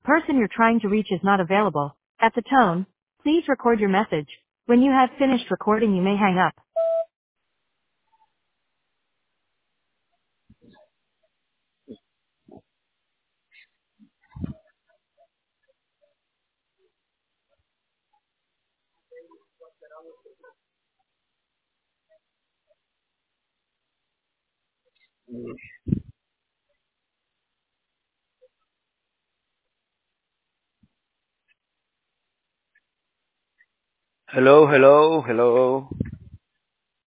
person you're trying to reach is not available. At the tone, please record your message. When you have finished recording, you may hang up. Hello, hello, hello.